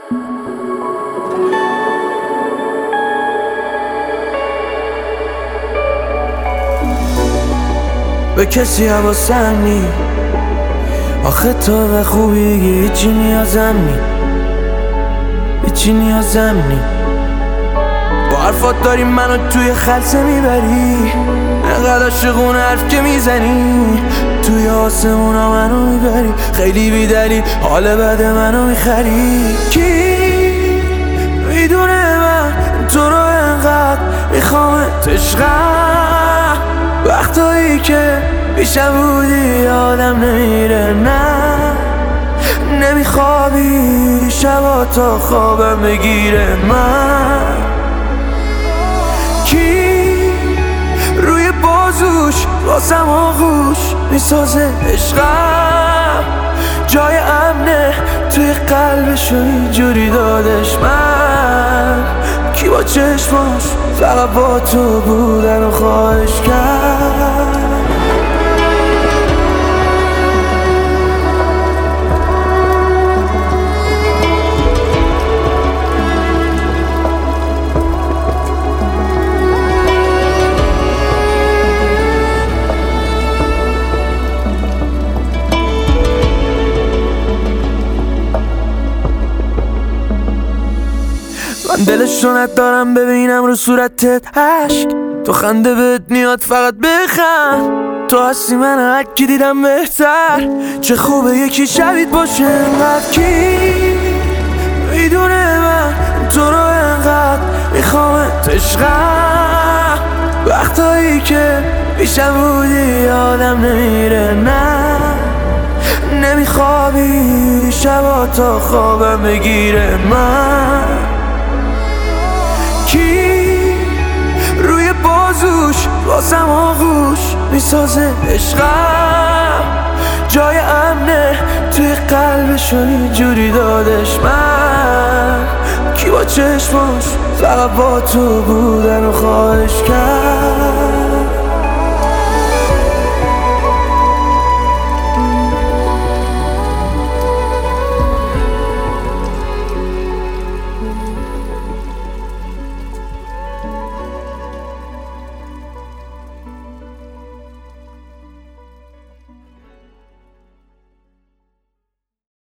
به کسی حواسم نی، آخه تو به خوبی هیچی نیازم نی، هیچی نیازم نی. با حرفات داری منو توی خلسه میبری، انقدر عاشقونه حرف که میزنی، توی آسمونا منو میبری، خیلی بیدلیل حال بد منو میخری. کی میدونه من تو رو انقدر میخوامت عشقم، وقتایی که پیشم بودی یادم نمیره، نه نمیخوابی شبا تا خوابم بگیره. من کی روی بازوش واسم آغوش میسازه عشقم، جای امنه توی قلبشو اینجوری دادش. من کی با چشماش فقط با تو بودن و خواهش کرد. من دلشو ندارم ببینم رو صورتت عشق، تو خنده بهت میاد فقط بخند، تو هستی من هر کی دیدم بهتر، چه خوبه یکی شبیت باشه انقدر. کی میدونه من تو رو انقدر میخوامت عشقم، وقتایی که پیشم بودی یادم نمیره، نه نمیخوابی شبا تا خوابم بگیره. من کی روی بازوش واسم آغوش میسازه عشقم، جای امنه توی قلبشو اینجوری دادش. من کی با چشماش فقط با تو بودن و خواهش کرد.